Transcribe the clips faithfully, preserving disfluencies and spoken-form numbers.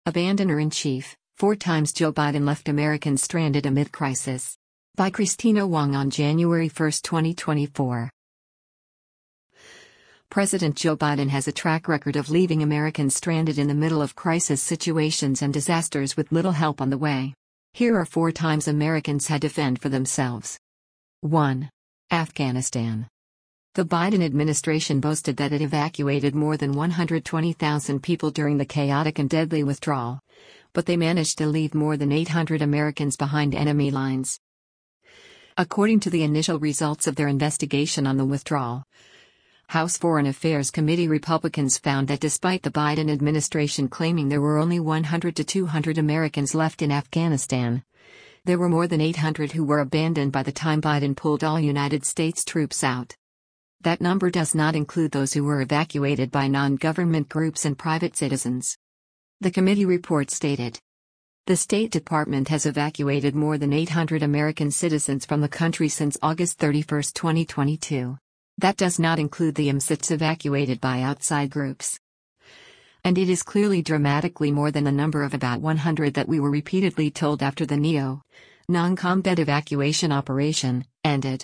Abandoner-in-Chief, Four Times Joe Biden Left Americans Stranded Amid Crisis. By Christina Wong on January first, twenty twenty-four. President Joe Biden has a track record of leaving Americans stranded in the middle of crisis situations and disasters with little help on the way. Here are four times Americans had to fend for themselves. one. Afghanistan. The Biden administration boasted that it evacuated more than one hundred twenty thousand people during the chaotic and deadly withdrawal, but they managed to leave more than eight hundred Americans behind enemy lines. According to the initial results of their investigation on the withdrawal, House Foreign Affairs Committee Republicans found that despite the Biden administration claiming there were only one hundred to two hundred Americans left in Afghanistan, there were more than eight hundred who were abandoned by the time Biden pulled all United States troops out. That number does not include those who were evacuated by non-government groups and private citizens. The committee report stated, the State Department has evacuated more than eight hundred American citizens from the country since August thirty-first, twenty twenty-two. That does not include the M S Its evacuated by outside groups. And it is clearly dramatically more than the number of about one hundred that we were repeatedly told after the NEO, non-combat evacuation operation, ended.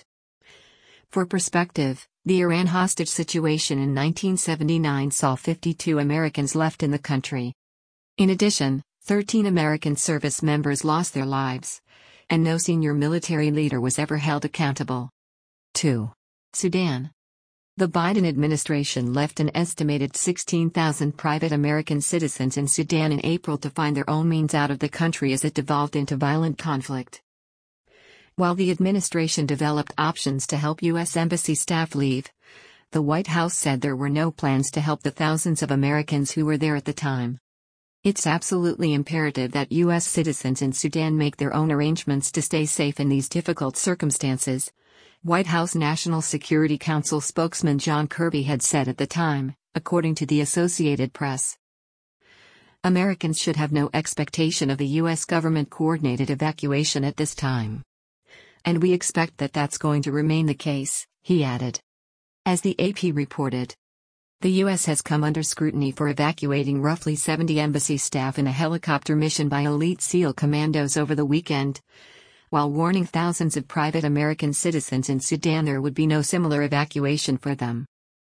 For perspective, the Iran hostage situation in nineteen seventy-nine saw fifty-two Americans left in the country. In addition, thirteen American service members lost their lives, and no senior military leader was ever held accountable. two. Sudan. The Biden administration left an estimated sixteen thousand private American citizens in Sudan in April to find their own means out of the country as it devolved into violent conflict. While the administration developed options to help U S Embassy staff leave, the White House said there were no plans to help the thousands of Americans who were there at the time. It's absolutely imperative that U S citizens in Sudan make their own arrangements to stay safe in these difficult circumstances, White House National Security Council spokesman John Kirby had said at the time, according to the Associated Press. Americans should have no expectation of the U S government-coordinated evacuation at this time. And we expect that that's going to remain the case, he added. As the A P reported, the U S has come under scrutiny for evacuating roughly seventy embassy staff in a helicopter mission by elite SEAL commandos over the weekend, while warning thousands of private American citizens in Sudan there would be no similar evacuation for them.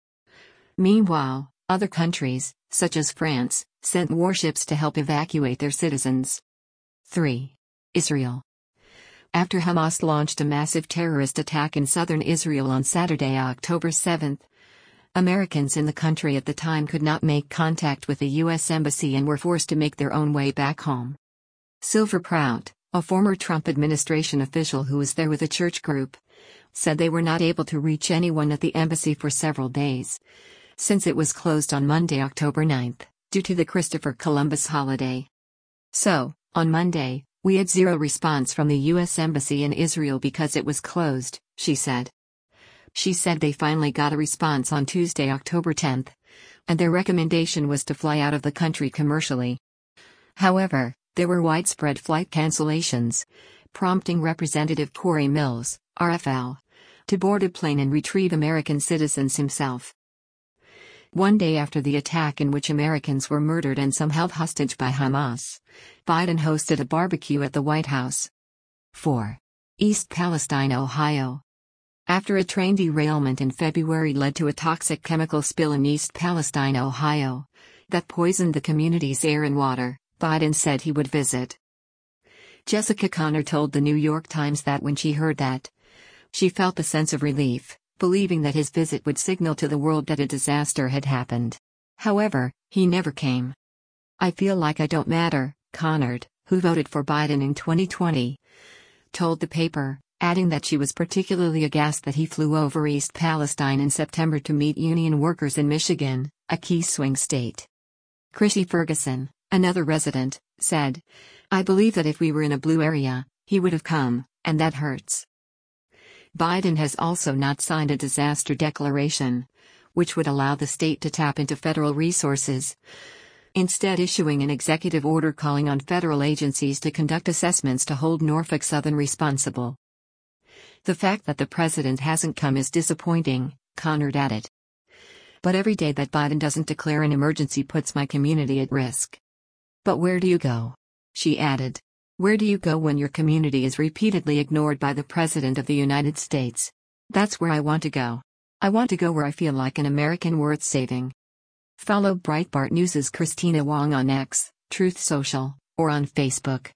Meanwhile, other countries, such as France, sent warships to help evacuate their citizens. three. Israel. After Hamas launched a massive terrorist attack in southern Israel on Saturday, October seventh, Americans in the country at the time could not make contact with the U S Embassy and were forced to make their own way back home. Silver Prout, a former Trump administration official who was there with a church group, said they were not able to reach anyone at the embassy for several days, since it was closed on Monday, October ninth, due to the Christopher Columbus holiday. So, on Monday, we had zero response from the U S Embassy in Israel because it was closed, she said. She said they finally got a response on Tuesday, October tenth, and their recommendation was to fly out of the country commercially. However, there were widespread flight cancellations, prompting Representative Corey Mills, R F L, to board a plane and retrieve American citizens himself. One day after the attack in which Americans were murdered and some held hostage by Hamas, Biden hosted a barbecue at the White House. four. East Palestine, Ohio. After a train derailment in February led to a toxic chemical spill in East Palestine, Ohio, that poisoned the community's air and water, Biden said he would visit. Jessica Connor told the New York Times that when she heard that, she felt a sense of relief, believing that his visit would signal to the world that a disaster had happened. However, he never came. I feel like I don't matter, Connor, who voted for Biden in twenty twenty, told the paper, adding that she was particularly aghast that he flew over East Palestine in September to meet union workers in Michigan, a key swing state. Chrissy Ferguson, another resident, said, I believe that if we were in a blue area, he would have come, and that hurts. Biden has also not signed a disaster declaration, which would allow the state to tap into federal resources, instead issuing an executive order calling on federal agencies to conduct assessments to hold Norfolk Southern responsible. The fact that the president hasn't come is disappointing, Connor added. But every day that Biden doesn't declare an emergency puts my community at risk. But where do you go? She added. Where do you go when your community is repeatedly ignored by the President of the United States? That's where I want to go. I want to go where I feel like an American worth saving. Follow Breitbart News' Christina Wong on X, Truth Social, or on Facebook.